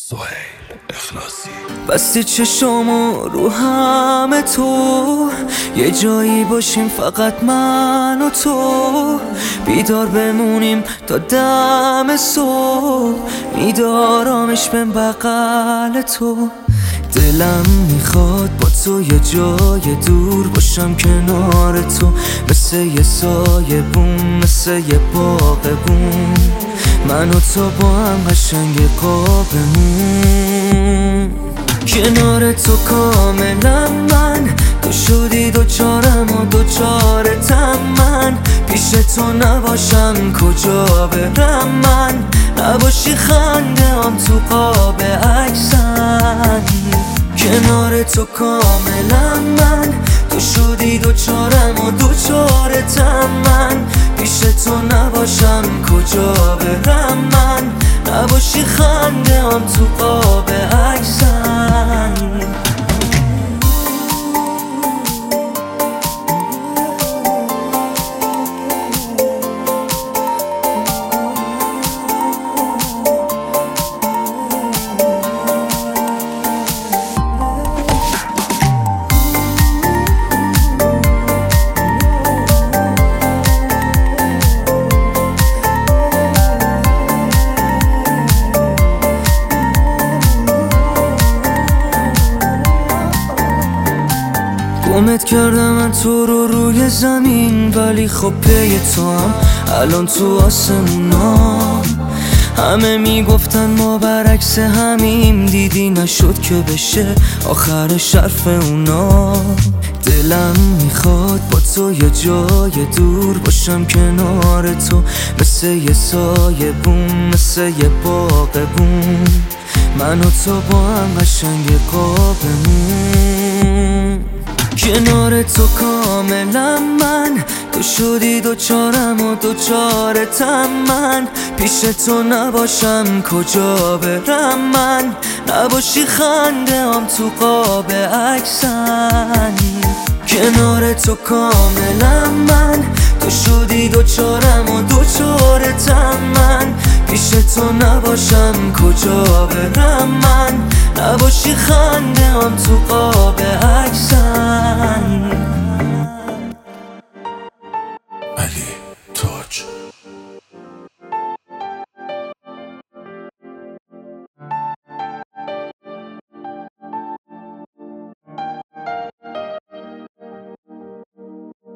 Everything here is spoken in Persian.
سهیل اخلاصی بستی چشامو رو همه تو، یه جایی باشیم فقط من و تو، بیدار بمونیم تا دم صبح، میدارمش بین بغل تو. دلم میخواد با تو یه جای دور باشم کنار تو، مثل یه سایه بوم، مثل یه باغبون، من و تو با هم قشنگ قابمون. کنار تو کاملا من، تو شدی دوچارم و دوچارتم من، پیش تو نباشم کجا برم من، نباشی خنده هم تو قاب عکسم. کنار تو کاملا من، تو شدی دوچارم و دوچارتم من، پیش تو نباشم کجا برم من، نباشی خنده هم تو قاب عکسم. گمت کردم من تو رو روی زمین، ولی خب پی تو هم الان تو آسمونا. همه میگفتن ما برعکس همیم، دیدی نشد که بشه آخر حرف اونا. دلم میخواد با تو یه جای دور باشم کنار تو، مثل یه سایه بوم، مثل یه باغبون، من و تو با هم قشنگ قابمون. کنار تو کاملا من، تو شدی دوچارم و دوچارتم من، پیش تو نباشم کجا برم من، نباشی خنده هم تو قاب عکسم. کنار تو کاملا من، تو شدی دوچارم و دوچارتم من، پیش تو نباشم کجا برم من، نباشی خنده هم تو قاب عکسم.